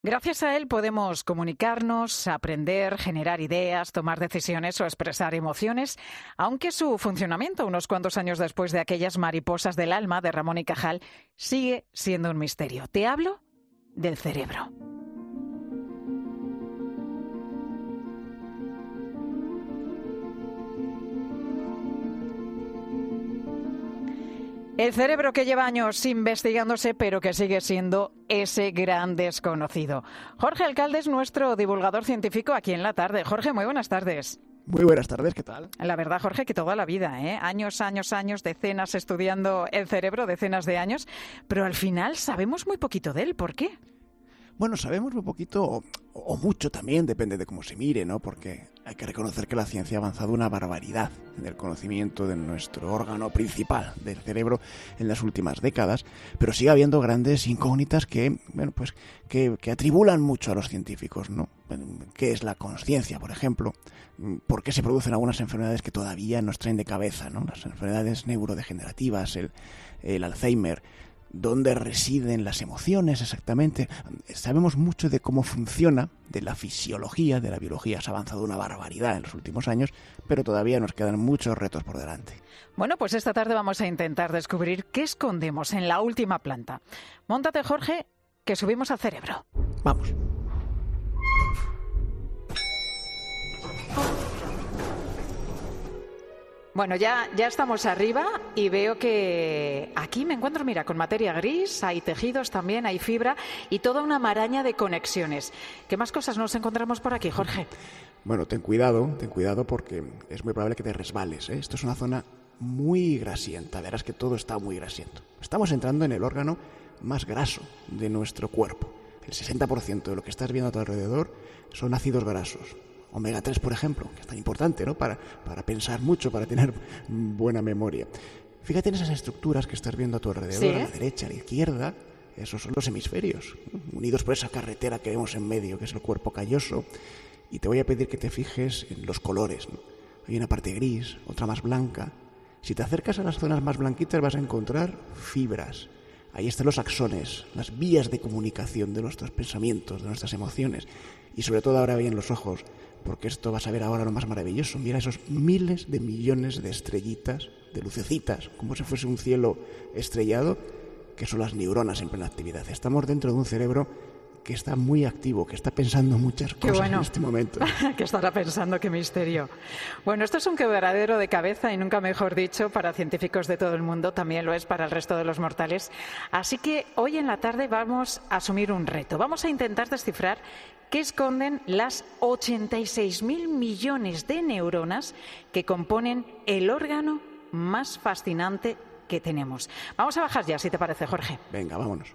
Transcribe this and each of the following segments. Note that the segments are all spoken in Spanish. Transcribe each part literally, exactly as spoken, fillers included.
Gracias a él podemos comunicarnos, aprender, generar ideas, tomar decisiones o expresar emociones, aunque su funcionamiento, unos cuantos años después de aquellas mariposas del alma de Ramón y Cajal, sigue siendo un misterio. Te hablo del cerebro. El cerebro que lleva años investigándose, pero que sigue siendo ese gran desconocido. Jorge Alcalde es nuestro divulgador científico aquí en La Tarde. Jorge, muy buenas tardes. Muy buenas tardes, ¿qué tal? La verdad, Jorge, que toda la vida, ¿eh? Años, años, años, decenas estudiando el cerebro, decenas de años, pero al final sabemos muy poquito de él. ¿Por qué? Bueno, sabemos muy poquito, o, o mucho también, depende de cómo se mire, ¿no? Porque hay que reconocer que la ciencia ha avanzado una barbaridad en el conocimiento de nuestro órgano principal, del cerebro, en las últimas décadas, pero sigue habiendo grandes incógnitas que, bueno, pues, que, que atribulan mucho a los científicos, ¿no? ¿Qué es la consciencia, por ejemplo? ¿Por qué se producen algunas enfermedades que todavía nos traen de cabeza, ¿no? Las enfermedades neurodegenerativas, el, el Alzheimer. ¿Dónde residen las emociones exactamente? Sabemos mucho de cómo funciona, de la fisiología, de la biología. Se ha avanzado una barbaridad en los últimos años, pero todavía nos quedan muchos retos por delante. Bueno, pues esta tarde vamos a intentar descubrir qué escondemos en la última planta. Móntate, Jorge, que subimos al cerebro. Vamos. Bueno, ya, ya estamos arriba y veo que aquí me encuentro, mira, con materia gris, hay tejidos también, hay fibra y toda una maraña de conexiones. ¿Qué más cosas nos encontramos por aquí, Jorge? Bueno, ten cuidado, ten cuidado porque es muy probable que te resbales, ¿eh? Esto es una zona muy grasienta, verás que todo está muy grasiento. Estamos entrando en el órgano más graso de nuestro cuerpo. El sesenta por ciento de lo que estás viendo a tu alrededor son ácidos grasos. omega tres, por ejemplo, que es tan importante, ¿no? Para, para pensar mucho, para tener buena memoria. Fíjate en esas estructuras que estás viendo a tu alrededor, ¿sí? A la derecha, a la izquierda, esos son los hemisferios, unidos por esa carretera que vemos en medio, que es el cuerpo calloso. Y te voy a pedir que te fijes en los colores, ¿no? Hay una parte gris, otra más blanca. Si te acercas a las zonas más blanquitas vas a encontrar fibras. Ahí están los axones, las vías de comunicación de nuestros pensamientos, de nuestras emociones. Y sobre todo ahora bien los ojos, porque esto vas a ver ahora lo más maravilloso. Mira esos miles de millones de estrellitas, de lucecitas, como si fuese un cielo estrellado, que son las neuronas en plena actividad. Estamos dentro de un cerebro que está muy activo, que está pensando muchas cosas. Qué bueno. En este momento. ¿Qué estará pensando? ¡Qué misterio! Bueno, esto es un quebradero de cabeza y nunca mejor dicho para científicos de todo el mundo, también lo es para el resto de los mortales. Así que hoy en la tarde vamos a asumir un reto. Vamos a intentar descifrar qué esconden las ochenta y seis mil millones de neuronas que componen el órgano más fascinante que tenemos. Vamos a bajar ya, si te parece, Jorge. Venga, vámonos.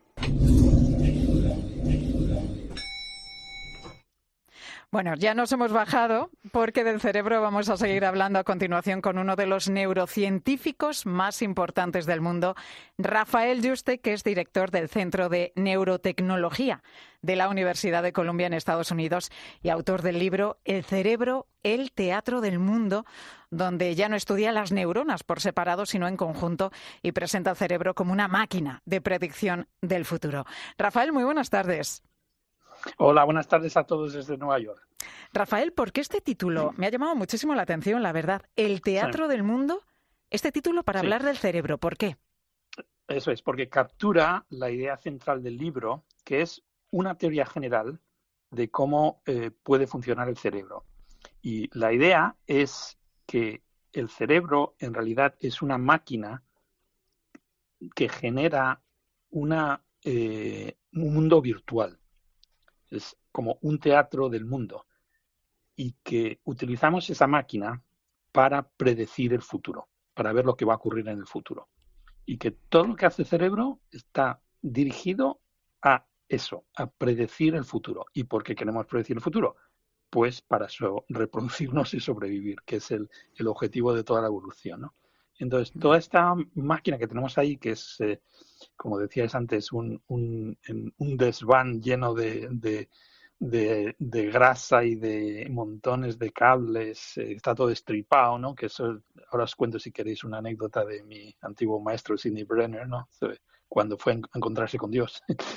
Bueno, ya nos hemos bajado porque del cerebro vamos a seguir hablando a continuación con uno de los neurocientíficos más importantes del mundo, Rafael Yuste, que es director del Centro de Neurotecnología de la Universidad de Columbia en Estados Unidos y autor del libro El cerebro, el teatro del mundo, donde ya no estudia las neuronas por separado, sino en conjunto y presenta al cerebro como una máquina de predicción del futuro. Rafael, muy buenas tardes. Hola, buenas tardes a todos desde Nueva York. Rafael, ¿por qué este título? Me ha llamado muchísimo la atención, la verdad. El teatro sí. del mundo, este título para sí. hablar del cerebro. ¿Por qué? Eso es, porque captura la idea central del libro, que es una teoría general de cómo eh, puede funcionar el cerebro. Y la idea es que el cerebro en realidad es una máquina que genera una, eh, un mundo virtual. Es como un teatro del mundo y que utilizamos esa máquina para predecir el futuro, para ver lo que va a ocurrir en el futuro. Y que todo lo que hace el cerebro está dirigido a eso, a predecir el futuro. ¿Y por qué queremos predecir el futuro? Pues para so- reproducirnos y sobrevivir, que es el, el objetivo de toda la evolución, ¿no? Entonces, toda esta máquina que tenemos ahí, que es, eh, como decíais antes, un, un, un desván lleno de, de, de, de grasa y de montones de cables, eh, está todo estripado, ¿no? Que eso, ahora os cuento si queréis una anécdota de mi antiguo maestro Sidney Brenner, ¿no? Cuando fue a encontrarse con Dios.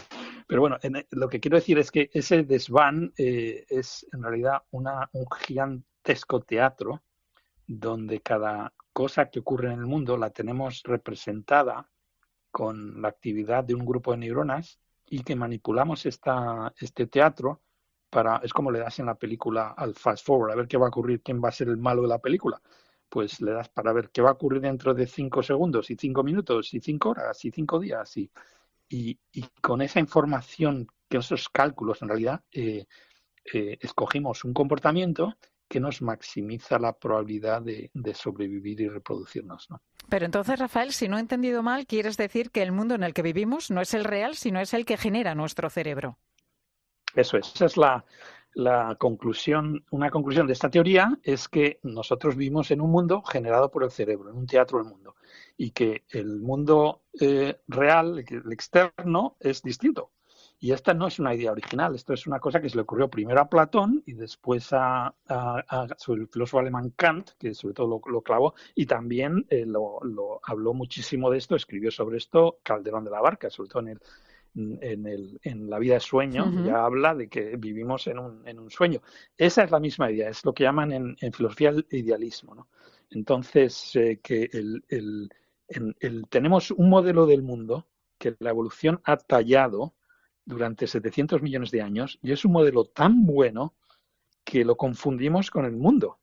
Pero bueno, en, lo que quiero decir es que ese desván eh, es en realidad una, un gigantesco teatro donde cada cosa que ocurre en el mundo la tenemos representada con la actividad de un grupo de neuronas y que manipulamos esta, este teatro para, es como le das en la película al fast forward, a ver qué va a ocurrir, quién va a ser el malo de la película. Pues le das para ver qué va a ocurrir dentro de cinco segundos y cinco minutos y cinco horas y cinco días y, y, y con esa información, que esos cálculos en realidad eh, eh, escogimos un comportamiento que nos maximiza la probabilidad de, de sobrevivir y reproducirnos, ¿no? Pero entonces, Rafael, si no he entendido mal, quieres decir que el mundo en el que vivimos no es el real, sino es el que genera nuestro cerebro. Eso es, esa es la, la conclusión, una conclusión de esta teoría es que nosotros vivimos en un mundo generado por el cerebro, en un teatro del mundo, y que el mundo eh, real, el externo, es distinto. Y esta no es una idea original, esto es una cosa que se le ocurrió primero a Platón y después a, a, a sobre el filósofo alemán Kant, que sobre todo lo, lo clavó, y también eh, lo, lo habló muchísimo de esto, escribió sobre esto Calderón de la Barca, sobre todo en el En, el, en la vida de sueño, uh-huh. ya habla de que vivimos en un, en un sueño. Esa es la misma idea, es lo que llaman en, en filosofía el idealismo, ¿no? Entonces, eh, que el, el, el, el, tenemos un modelo del mundo que la evolución ha tallado durante setecientos millones de años y es un modelo tan bueno que lo confundimos con el mundo.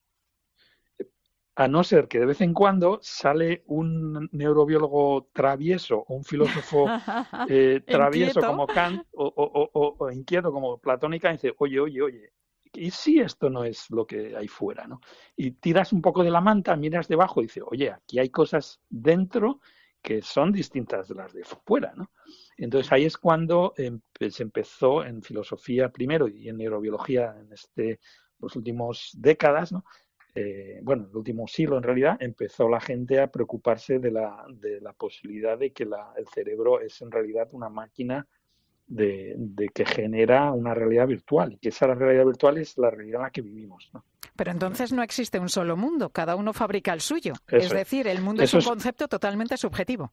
A no ser que de vez en cuando sale un neurobiólogo travieso o un filósofo eh, travieso como Kant o, o, o, o inquieto como Platónica y dice, oye, oye, oye, ¿y si esto no es lo que hay fuera, ¿no? Y tiras un poco de la manta, miras debajo y dices, oye, aquí hay cosas dentro que son distintas de las de fuera, ¿no? Entonces ahí es cuando eh, se empezó en filosofía primero y en neurobiología en este los últimos décadas, ¿no? Eh, bueno, el último siglo en realidad, empezó la gente a preocuparse de la, de la posibilidad de que la, el cerebro es en realidad una máquina de, de que genera una realidad virtual y que esa realidad virtual es la realidad en la que vivimos, ¿no? Pero entonces no existe un solo mundo, cada uno fabrica el suyo. Eso es decir, el mundo es un es... concepto totalmente subjetivo.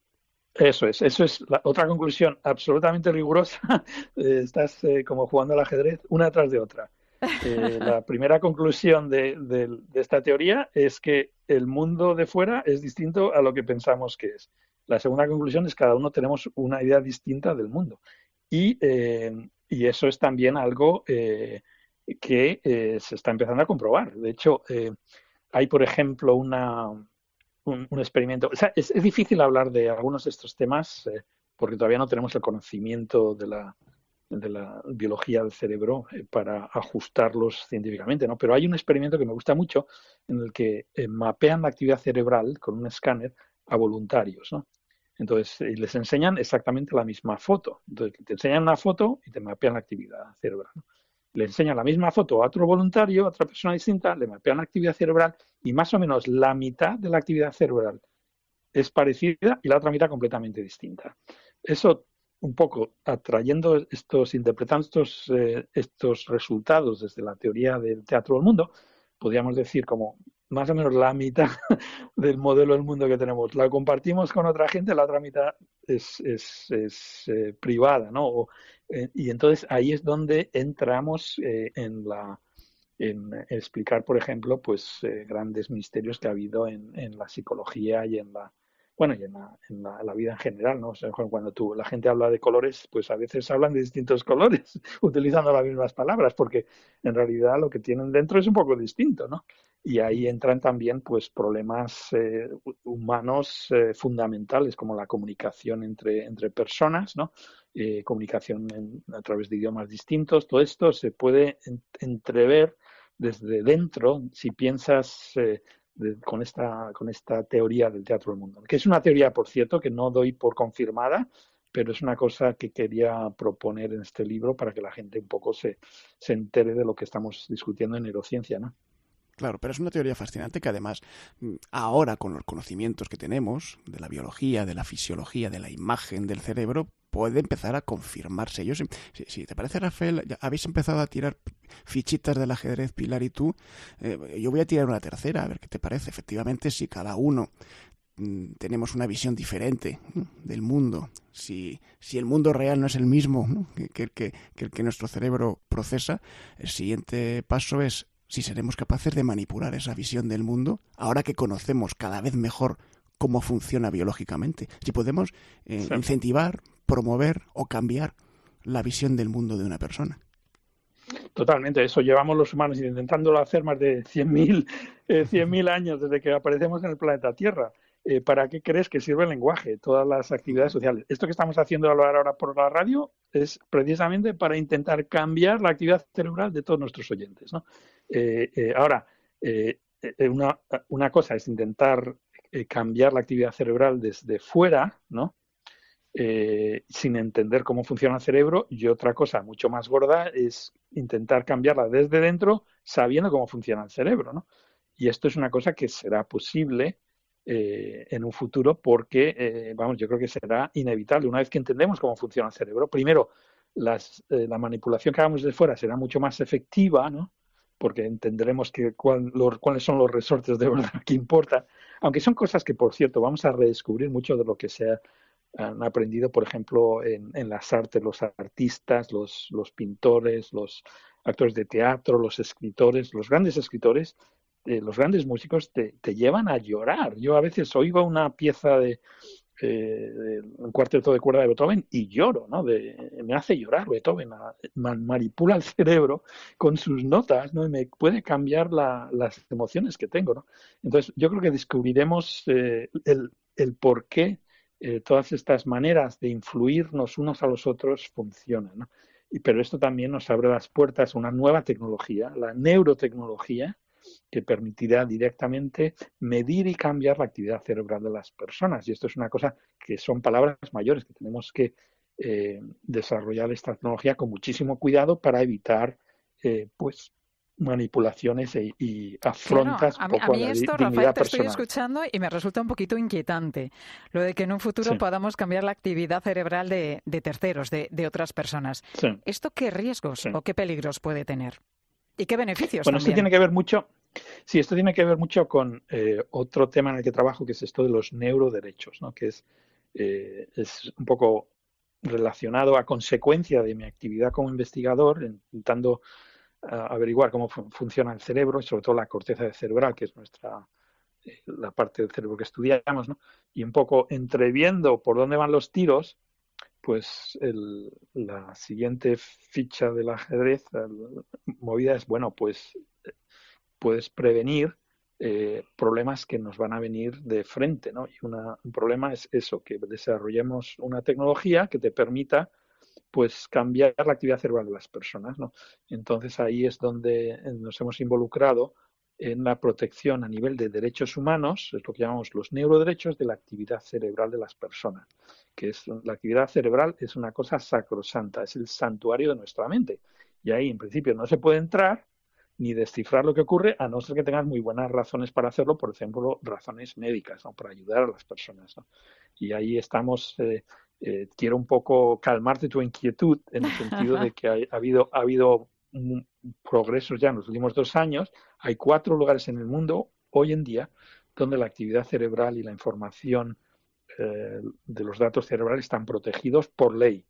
Eso es, eso es la otra conclusión absolutamente rigurosa. Estás eh, como jugando al ajedrez una tras de otra. Eh, la primera conclusión de, de, de esta teoría es que el mundo de fuera es distinto a lo que pensamos que es. La segunda conclusión es que cada uno tenemos una idea distinta del mundo. Y, eh, y eso es también algo eh, que eh, se está empezando a comprobar. De hecho, eh, hay, por ejemplo, una, un, un experimento. O sea, es, es difícil hablar de algunos de estos temas eh, porque todavía no tenemos el conocimiento de la de la biología del cerebro eh, para ajustarlos científicamente, ¿no? Pero hay un experimento que me gusta mucho en el que eh, mapean la actividad cerebral con un escáner a voluntarios, ¿no? Entonces, eh, les enseñan exactamente la misma foto. Entonces, te enseñan una foto y te mapean la actividad cerebral, ¿no? Le enseñan la misma foto a otro voluntario, a otra persona distinta, le mapean la actividad cerebral y más o menos la mitad de la actividad cerebral es parecida y la otra mitad completamente distinta. Eso un poco atrayendo estos, interpretando estos, eh, estos resultados desde la teoría del teatro del mundo, podríamos decir como más o menos la mitad del modelo del mundo que tenemos la compartimos con otra gente, la otra mitad es, es, es eh, privada, ¿no? O, eh, y entonces ahí es donde entramos eh, en la en explicar, por ejemplo, pues eh, grandes misterios que ha habido en, en la psicología y en la Bueno, y en, la, en la, la vida en general, ¿no? O sea, cuando tú, la gente habla de colores, pues a veces hablan de distintos colores, utilizando las mismas palabras, porque en realidad lo que tienen dentro es un poco distinto, ¿no? Y ahí entran también, pues, problemas eh, humanos eh, fundamentales, como la comunicación entre, entre personas, ¿no? Eh, comunicación en, a través de idiomas distintos. Todo esto se puede entrever desde dentro si piensas... Eh, De, con esta con esta teoría del teatro del mundo, que es una teoría, por cierto, que no doy por confirmada, pero es una cosa que quería proponer en este libro para que la gente un poco se, se entere de lo que estamos discutiendo en neurociencia, ¿no? Claro, pero es una teoría fascinante que además ahora con los conocimientos que tenemos de la biología, de la fisiología, de la imagen del cerebro, puede empezar a confirmarse. Yo, si, si te parece, Rafael, ya habéis empezado a tirar fichitas del ajedrez, Pilar y tú, eh, yo voy a tirar una tercera, a ver qué te parece. Efectivamente, si cada uno mm, tenemos una visión diferente del mundo, si, si el mundo real no es el mismo, ¿no? que, que, que, que el que nuestro cerebro procesa, el siguiente paso es si seremos capaces de manipular esa visión del mundo, ahora que conocemos cada vez mejor cómo funciona biológicamente. Si podemos eh, sí. incentivar, promover o cambiar la visión del mundo de una persona. Totalmente, eso llevamos los humanos intentándolo hacer más de cien mil eh, años desde que aparecemos en el planeta Tierra. Eh, ¿Para qué crees que sirve el lenguaje? Todas las actividades sociales. Esto que estamos haciendo hablar ahora por la radio es precisamente para intentar cambiar la actividad cerebral de todos nuestros oyentes, ¿no? Eh, eh, ahora, eh, una, una cosa es intentar eh, cambiar la actividad cerebral desde fuera, ¿no? Eh, sin entender cómo funciona el cerebro, y otra cosa mucho más gorda es intentar cambiarla desde dentro sabiendo cómo funciona el cerebro, ¿no? Y esto es una cosa que será posible eh, en un futuro porque, eh, vamos, yo creo que será inevitable. Una vez que entendemos cómo funciona el cerebro, primero, las, eh, la manipulación que hagamos desde fuera será mucho más efectiva, ¿no? Porque entenderemos que cuál, los, cuáles son los resortes de verdad que importan, aunque son cosas que, por cierto, vamos a redescubrir mucho de lo que sea han aprendido, por ejemplo, en, en las artes, los artistas, los, los pintores, los actores de teatro, los escritores, los grandes escritores, eh, los grandes músicos te, te llevan a llorar. Yo a veces oigo una pieza de, eh, de un cuarteto de cuerda de Beethoven y lloro, ¿no? De, me hace llorar Beethoven, manipula el cerebro con sus notas, ¿no? Y me puede cambiar la, las emociones que tengo, ¿no? Entonces, yo creo que descubriremos eh, el, el por qué Eh, todas estas maneras de influirnos unos a los otros funcionan, ¿no? Y, pero esto también nos abre las puertas a una nueva tecnología, la neurotecnología, que permitirá directamente medir y cambiar la actividad cerebral de las personas. Y esto es una cosa que son palabras mayores, que tenemos que eh, desarrollar esta tecnología con muchísimo cuidado para evitar eh, pues manipulaciones y, y afrontas claro, a un mí, poco a mí a la esto, dignidad Rafael, te personal. estoy escuchando y me resulta un poquito inquietante lo de que en un futuro Sí. podamos cambiar la actividad cerebral de, de terceros, de, de otras personas. Sí. ¿Esto qué riesgos Sí. o qué peligros puede tener? ¿Y qué beneficios Bueno, también? esto tiene que ver mucho, sí, esto tiene que ver mucho con eh, otro tema en el que trabajo, que es esto de los neuroderechos, ¿no? Que es, eh, es un poco relacionado a consecuencia de mi actividad como investigador, intentando uh, averiguar cómo fu- funciona el cerebro y sobre todo la corteza cerebral, que es nuestra eh, la parte del cerebro que estudiamos, ¿no? Y un poco entreviendo por dónde van los tiros, pues el, la siguiente ficha del ajedrez el, movida es, bueno, pues puedes prevenir eh, problemas que nos van a venir de frente, ¿no? Y una, un problema es eso, que desarrollemos una tecnología que te permita pues cambiar la actividad cerebral de las personas, ¿no? Entonces ahí es donde nos hemos involucrado en la protección a nivel de derechos humanos, es lo que llamamos los neuroderechos de la actividad cerebral de las personas, que es la actividad cerebral es una cosa sacrosanta, es el santuario de nuestra mente. Y ahí en principio no se puede entrar ni descifrar lo que ocurre, a no ser que tengas muy buenas razones para hacerlo, por ejemplo, razones médicas, ¿no? Para ayudar a las personas, ¿no? Y ahí estamos, eh, eh, quiero un poco calmarte tu inquietud, en el sentido de que ha, ha habido, ha habido un, progresos ya en los últimos dos años. Hay cuatro lugares en el mundo, hoy en día, donde la actividad cerebral y la información eh, de los datos cerebrales están protegidos por ley.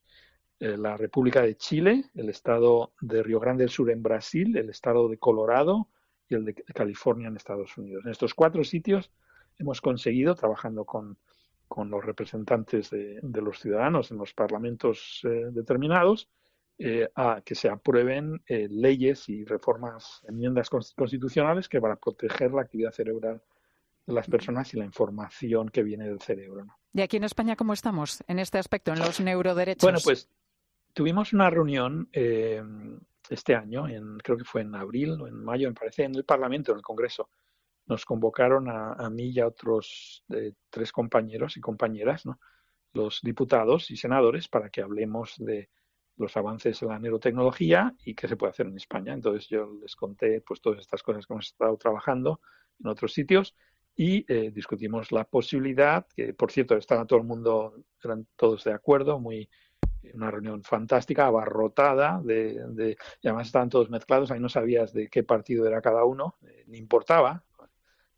La República de Chile, el estado de Río Grande del Sur en Brasil, el estado de Colorado y el de California en Estados Unidos. En estos cuatro sitios hemos conseguido, trabajando con, con los representantes de, de los ciudadanos en los parlamentos eh, determinados, eh, a que se aprueben eh, leyes y reformas, enmiendas constitucionales que van a proteger la actividad cerebral de las personas y la información que viene del cerebro, ¿no? ¿Y aquí en España cómo estamos en este aspecto, en los neuroderechos? Bueno, pues tuvimos una reunión eh, este año, en, creo que fue en abril o en mayo, me parece, en el Parlamento, en el Congreso. Nos convocaron a, a mí y a otros eh, tres compañeros y compañeras, ¿no? Los diputados y senadores, para que hablemos de los avances en la neurotecnología y qué se puede hacer en España. Entonces yo les conté pues todas estas cosas que hemos estado trabajando en otros sitios y eh, discutimos la posibilidad, que por cierto estaba todo el mundo, eran todos de acuerdo, muy una reunión fantástica, abarrotada, de, de, y además estaban todos mezclados, ahí no sabías de qué partido era cada uno, eh, ni importaba,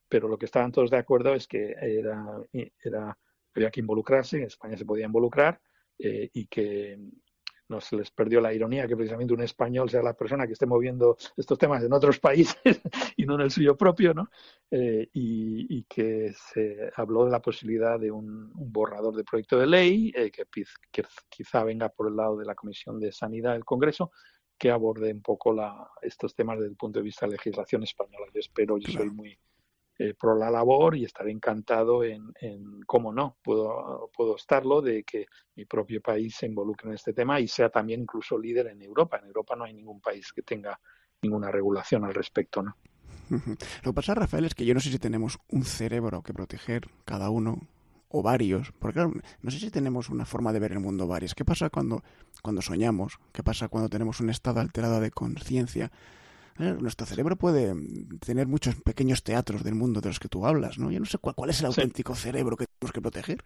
pero lo que estaban todos de acuerdo es que era, era había que involucrarse, en España se podía involucrar eh, y que no se les perdió la ironía que precisamente un español sea la persona que esté moviendo estos temas en otros países y no en el suyo propio, ¿no? Eh, y, y que se habló de la posibilidad de un, un borrador de proyecto de ley eh, que, que quizá venga por el lado de la Comisión de Sanidad del Congreso, que aborde un poco la, estos temas desde el punto de vista de legislación española. Yo espero, yo soy muy eh, pro la labor y estaré encantado en, en, cómo no, puedo, puedo estarlo, de que mi propio país se involucre en este tema y sea también incluso líder en Europa. En Europa no hay ningún país que tenga ninguna regulación al respecto, ¿no? Lo que pasa, Rafael, es que yo no sé si tenemos un cerebro que proteger cada uno o varios, porque claro, no sé si tenemos una forma de ver el mundo varias. ¿Qué pasa cuando, cuando soñamos? ¿Qué pasa cuando tenemos un estado alterado de conciencia? Nuestro cerebro puede tener muchos pequeños teatros del mundo de los que tú hablas, ¿no? Yo no sé cuál, cuál es el auténtico sí. cerebro que tenemos que proteger.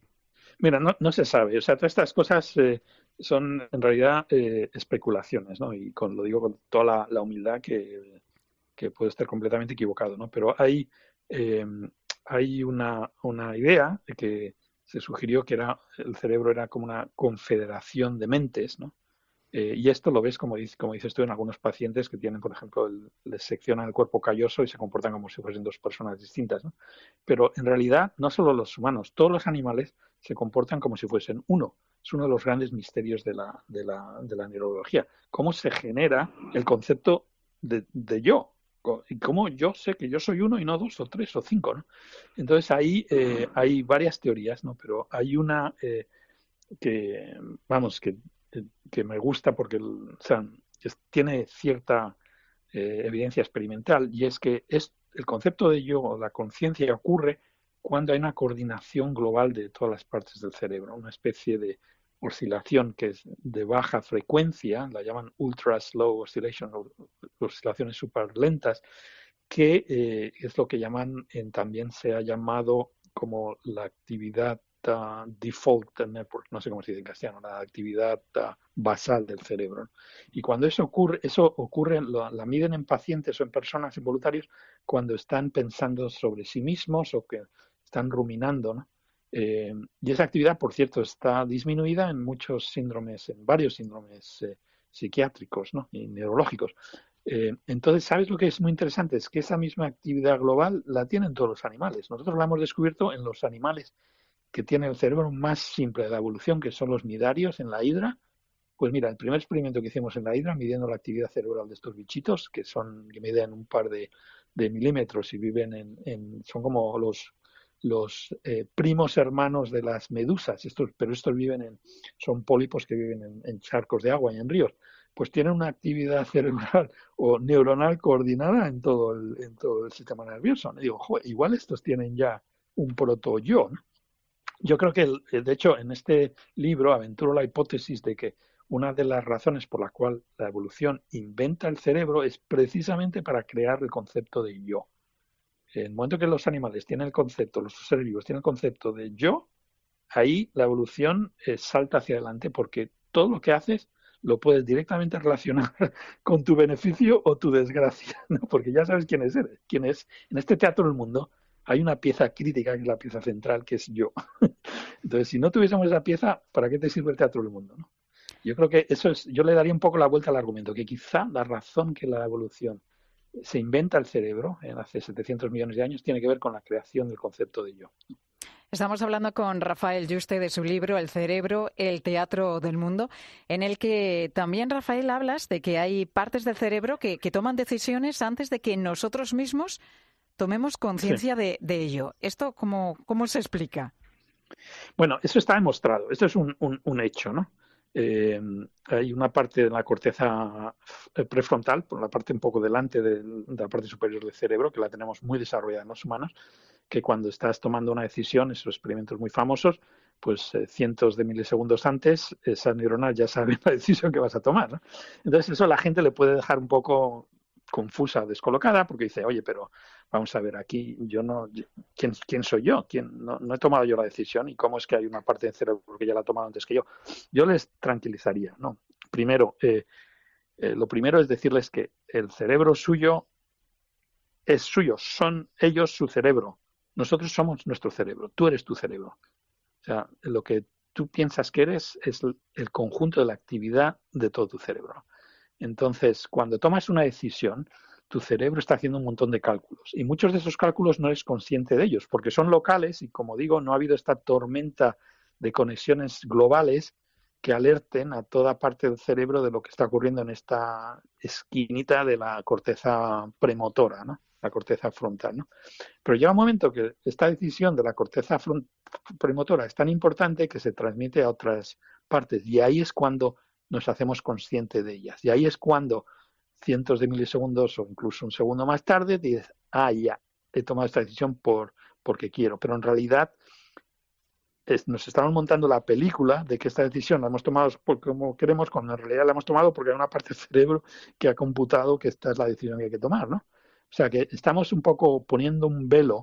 Mira, no, no se sabe. O sea, todas estas cosas eh, son en realidad eh, especulaciones, ¿no? Y con, lo digo con toda la, la humildad que, que puede estar completamente equivocado, ¿no? Pero hay, eh, hay una, una idea de que se sugirió que era el cerebro era como una confederación de mentes, ¿no? Eh, y esto lo ves, como, dice, como dices tú, en algunos pacientes que tienen, por ejemplo, el, les seccionan el cuerpo calloso y se comportan como si fuesen dos personas distintas, ¿no? Pero en realidad, no solo los humanos, todos los animales se comportan como si fuesen uno. Es uno de los grandes misterios de la, de la, de la neurología. Cómo se genera el concepto de, de yo. Y cómo yo sé que yo soy uno y no dos o tres o cinco, ¿no? Entonces ahí eh, hay varias teorías, ¿no? Pero hay una eh, que, vamos, que que me gusta porque o sea, es, tiene cierta eh, evidencia experimental, y es que es el concepto de yo, la conciencia, ocurre cuando hay una coordinación global de todas las partes del cerebro, una especie de oscilación que es de baja frecuencia, la llaman ultra slow oscillation, oscilaciones súper lentas, que eh, es lo que llaman, en, también se ha llamado como la actividad Uh, default network, no sé cómo se dice en castellano, la actividad uh, basal del cerebro. Y cuando eso ocurre, eso ocurre, lo, la miden en pacientes o en personas, en voluntarios, cuando están pensando sobre sí mismos o que están ruminando, ¿no? Eh, y esa actividad, por cierto, está disminuida en muchos síndromes, en varios síndromes eh, psiquiátricos, ¿no? Y neurológicos. Eh, entonces, ¿sabes lo que es muy interesante? Es que esa misma actividad global la tienen todos los animales. Nosotros la hemos descubierto en los animales que tiene el cerebro más simple de la evolución, que son los midarios en la hidra. Pues mira, el primer experimento que hicimos en la hidra, midiendo la actividad cerebral de estos bichitos, que son que miden un par de, de milímetros y viven en, en son como los los eh, primos hermanos de las medusas, estos, pero estos viven en, son pólipos que viven en, en charcos de agua y en ríos, pues tienen una actividad cerebral o neuronal coordinada en todo el, en todo el sistema nervioso. Y digo, joder, igual estos tienen ya un proto-yo, ¿no? Yo creo que, de hecho, en este libro aventuro la hipótesis de que una de las razones por la cual la evolución inventa el cerebro es precisamente para crear el concepto de yo. En el momento que los animales tienen el concepto, los seres vivos tienen el concepto de yo, ahí la evolución eh, salta hacia adelante, porque todo lo que haces lo puedes directamente relacionar con tu beneficio o tu desgracia, ¿no? Porque ya sabes quién es, quién es. En este teatro del mundo hay una pieza crítica, que es la pieza central, que es yo. Entonces, si no tuviésemos esa pieza, ¿para qué te sirve el teatro del mundo, ¿no? Yo creo que eso es, yo le daría un poco la vuelta al argumento, que quizá la razón que la evolución se inventa el cerebro en hace setecientos millones de años tiene que ver con la creación del concepto de yo. Estamos hablando con Rafael Yuste de su libro El cerebro, el teatro del mundo, en el que también, Rafael, hablas de que hay partes del cerebro que, que toman decisiones antes de que nosotros mismos tomemos conciencia sí. de, de ello. ¿Esto cómo, cómo se explica? Bueno, eso está demostrado. Esto es un, un, un hecho, ¿no? Eh, hay una parte de la corteza prefrontal, por la parte un poco delante de, de la parte superior del cerebro, que la tenemos muy desarrollada en los humanos, que cuando estás tomando una decisión, esos experimentos muy famosos, pues eh, cientos de milisegundos antes, esas neuronas ya saben la decisión que vas a tomar, ¿no? Entonces eso a la gente le puede dejar un poco confusa, descolocada, porque dice, oye, pero vamos a ver, aquí yo no, ¿quién, quién soy yo? ¿Quién, no, no he tomado yo la decisión, y cómo es que hay una parte del cerebro que ya la ha tomado antes que yo. Yo les tranquilizaría, ¿no? Primero, eh, eh, lo primero es decirles que el cerebro suyo es suyo, son ellos su cerebro. Nosotros somos nuestro cerebro, tú eres tu cerebro. O sea, lo que tú piensas que eres es el conjunto de la actividad de todo tu cerebro. Entonces, cuando tomas una decisión, tu cerebro está haciendo un montón de cálculos y muchos de esos cálculos no eres consciente de ellos porque son locales y, como digo, no ha habido esta tormenta de conexiones globales que alerten a toda parte del cerebro de lo que está ocurriendo en esta esquinita de la corteza premotora, ¿no? La corteza frontal, ¿no? Pero llega un momento que esta decisión de la corteza premotora es tan importante que se transmite a otras partes y ahí es cuando nos hacemos conscientes de ellas. Y ahí es cuando cientos de milisegundos o incluso un segundo más tarde dices, ah, ya, he tomado esta decisión por porque quiero. Pero en realidad es, nos estamos montando la película de que esta decisión la hemos tomado porque como queremos, cuando en realidad la hemos tomado porque hay una parte del cerebro que ha computado que esta es la decisión que hay que tomar, ¿no? O sea que estamos un poco poniendo un velo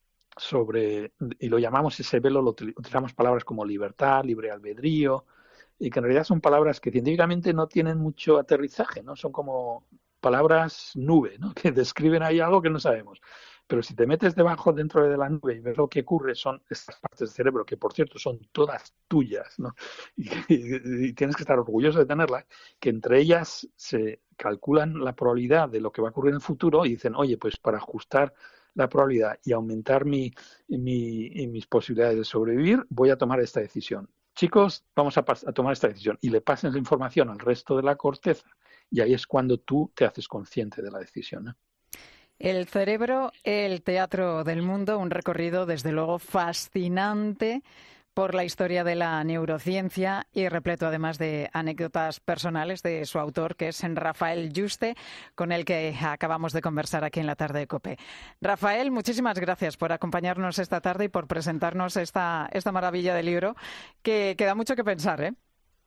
sobre, y lo llamamos ese velo, lo utilizamos palabras como libertad, libre albedrío, y que en realidad son palabras que científicamente no tienen mucho aterrizaje, ¿no? Son como palabras nube, ¿no? Que describen ahí algo que no sabemos. Pero si te metes debajo, dentro de la nube y ves lo que ocurre, son estas partes del cerebro, que por cierto son todas tuyas, ¿no? Y, y, y tienes que estar orgulloso de tenerlas, que entre ellas se calculan la probabilidad de lo que va a ocurrir en el futuro y dicen, oye, pues para ajustar la probabilidad y aumentar mi, mi, mis posibilidades de sobrevivir, voy a tomar esta decisión. Chicos, vamos a, a tomar esta decisión y le pasen la información al resto de la corteza y ahí es cuando tú te haces consciente de la decisión, ¿no? El cerebro, el teatro del mundo, un recorrido desde luego fascinante por la historia de la neurociencia y repleto además de anécdotas personales de su autor, que es Rafael Yuste, con el que acabamos de conversar aquí en la tarde de COPE. Rafael, muchísimas gracias por acompañarnos esta tarde y por presentarnos esta, esta maravilla de libro que, que da mucho que pensar, ¿eh?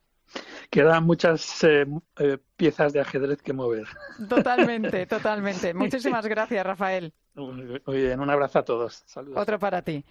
Quedan muchas eh, eh, piezas de ajedrez que mover. Totalmente, totalmente. Muchísimas gracias, Rafael. Muy bien, un abrazo a todos. Saludos. Otro para ti.